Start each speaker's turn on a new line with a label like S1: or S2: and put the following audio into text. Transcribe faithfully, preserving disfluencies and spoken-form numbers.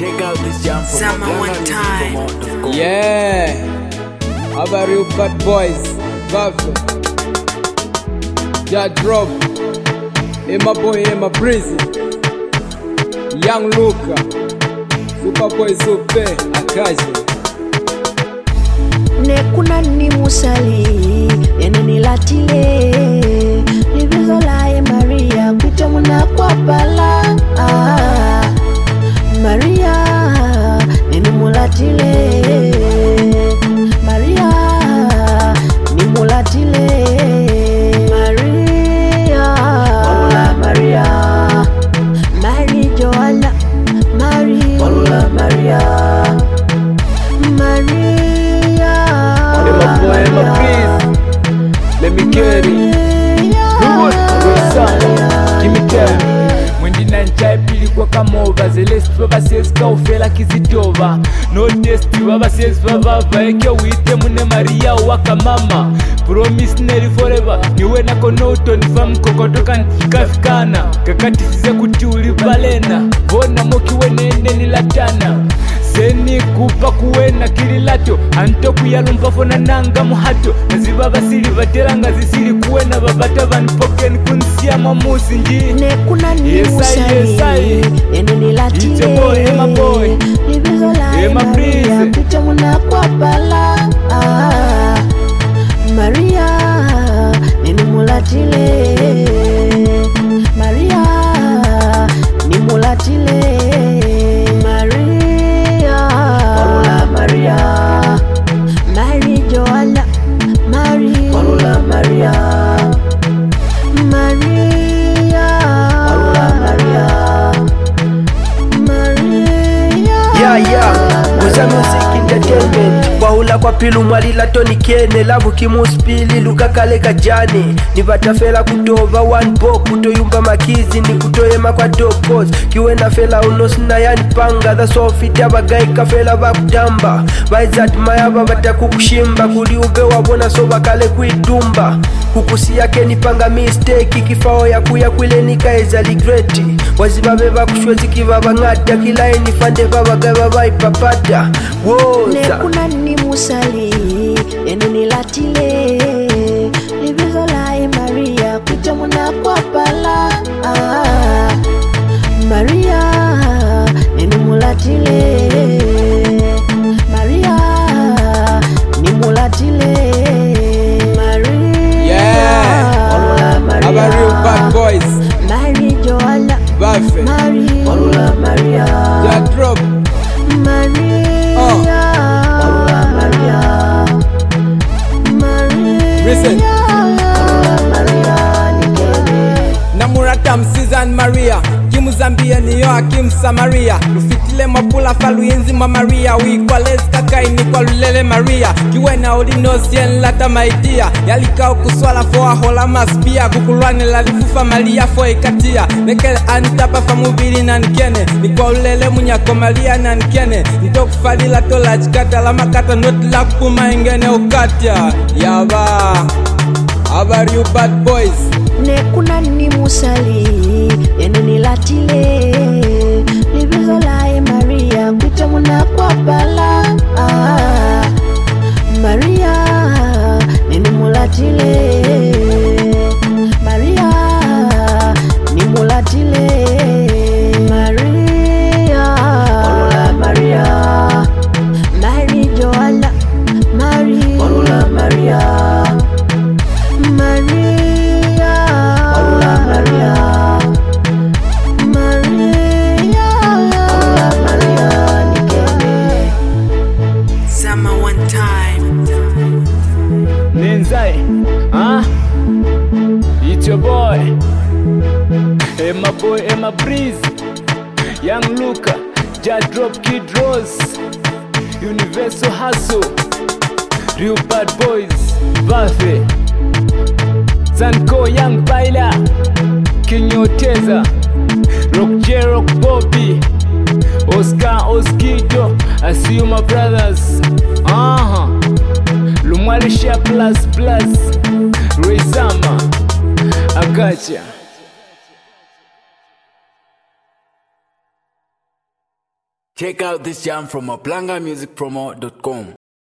S1: Check out this jam from
S2: Summer one time.
S3: Yeah, how about you bad boys? Vafe, Ja Drop, Emma Boy, Emma Breezy, Young Luca, Superboy Super, Akaji.
S4: Nekuna ni musali, yene ni latile. Libizo la Maria, kuita muna kwa pala. Ah, Maria, nini mulatile. Maria, ni mulatile. Maria, Olula Maria. Mary Joanna, Mary, Olula Maria. Maria,
S3: Emma Boy, Emma Breezy, let me get it. Good, good song, give me time. Mwendi na nchai pili kwa kamova. Zelesti baba sezi ka ufela kizitova. No testi baba sezi baba vaeke wite mune Maria waka mama. Promise neri forever. Niwe na konoto nifamu kokotoka nchikafikana. Kakati size kuti uli balena. Vona moki wenende nilatana. Seni kupa kuwena kililato. Anto kuyalumpa fona nanga muhato. Naziba basili vateranga zisili kuwena. Babata vanipokeni kunsia mamusi nji.
S4: Nekuna ni
S3: Yes,
S4: musali,
S3: yes, I.
S4: yene ni latile.
S3: It's your boy, Emma Boy.
S4: Libizo la
S3: Emma
S4: Maria,
S3: Breezy.
S4: kuita muna kwa pala. Ah, Maria, nini mulatile. Maria, ni mulatile. Maria, Olula Maria. Mary Joanna, Mary, Olula Maria. Maria, Olula Maria. Maria,
S5: Yeah, yeah, Guza Music Entertainment. Wahula kwa pilu mwalila Tony Kene. Lavu kimuspili luka kale kajani. Ni batafela kutova one book. Kutoyumba makizi ni kutoyema kwa dopos. Kiwe na fela unosina yani panga. That's all fit abagai kafela bakudamba. Baizat mayaba batakukushimba. Kuli ube wabona soba kale kuidumba. Kukusi yake ni panga mistake. Kifao ya kuya kwile nika eza ligreti. Waziba beba kushwezi kibaba ngata. Kila eni fande baba gaba bai papata. Woza
S4: nekuna ni musali, yene ni latile. Libizo la Maria, kuita muna kwa pala. Ah, Maria, nini mulatile. Maria, ni mulatile. Maria,
S3: Yeah,
S4: Olula Maria.
S3: how about you bad boys?
S4: Mary Joanna,
S3: Vafe,
S4: Mary, Olula Maria.
S3: Ja Drop,
S4: Maria,
S3: Oh.
S4: Olula Maria. Maria,
S3: Listen.
S4: Olula Maria, nikele.
S3: Namurata Msizan Maria, Kimu Zambia ni yo Akim Samaria. Lufitile mapula falu yenzi ma Maria. Wikwales kakai ni kwa lulele Maria. Kiwena olinosien lata maidia. Yalika ukuswala foa hola maspia. Kukulwane lalifufa malia fo ikatia. Nekele antapa fa mubili na nkene. Ni kwa ulele munyako malia na nkene. Nitokufali la tola chikata la makata. Not la kupuma ingene ukatia. Yaba, how about you bad boys?
S4: Nekuna ni musali, yene ni latile. Libizo la Maria, kuita muna kwa pala. Ah, Maria, nini mulatile. Maria, ni mulatile. Maria, Olula Maria. Mary Joanna, Mary, Olula Maria. Maria, Olula Maria. Maria, Olula Maria, nikele.
S2: Summer one time.
S3: Nenzai, huh? It's your boy, Emma Boy, Emma Breezy, Young Luca, Ja Drop, Kid Rose, Universal Hustle, Real Bad Boys, Vafe, Zanko, Young Baila, Kinyoteza, Rock J, Rock Bobby, Oscar, Oskito, I see you my brothers, uh-huh. Lumalisha plus plus Rizama, I gotcha. Check out this jam from aplanga music promo dot com.